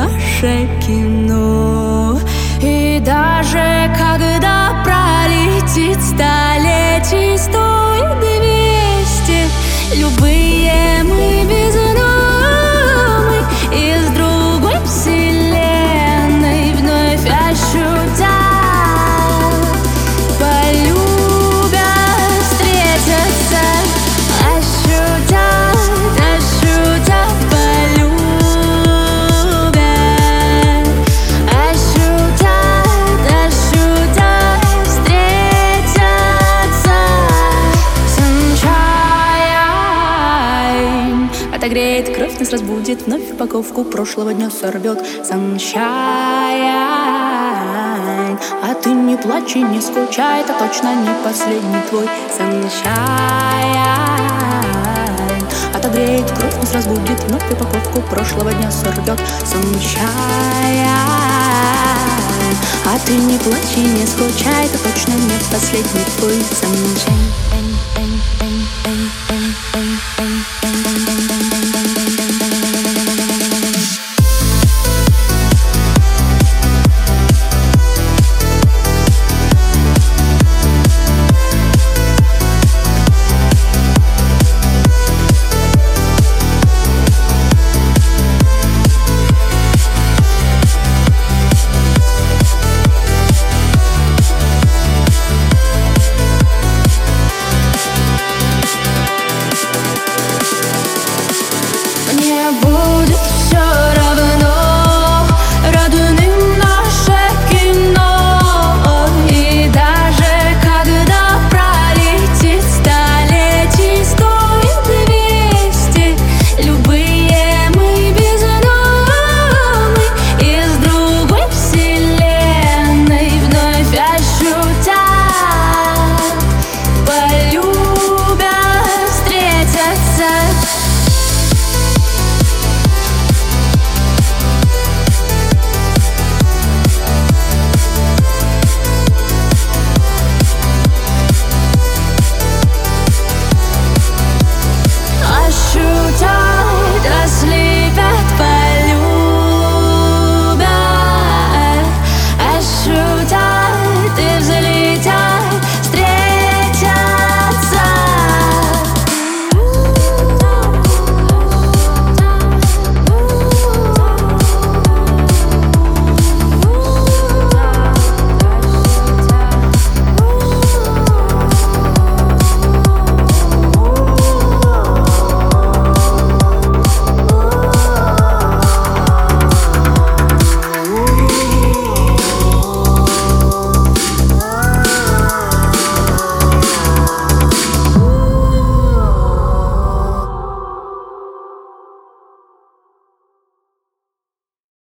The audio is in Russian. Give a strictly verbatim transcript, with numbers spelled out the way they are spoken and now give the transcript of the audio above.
наше кино. И даже когда пролетит столетий сто и двести, любые мы безумны из другой вселенной, вновь ощутя, полюбят, встретятся, ощутят, ощутят, полюбят, ощутят, ощутят, встретятся. Sunshine отогреет кровь, нас разбудит, вновь упаковку прошлого дня сорвет. Sunshine, а ты не плачь и не скучай, это точно не последний твой. Sunshine отогреет кровь, нас разбудит, вновь упаковку прошлого дня сорвет. Sunshine, а ты не плачь и не скучай, это точно не последний твой. Sunshine.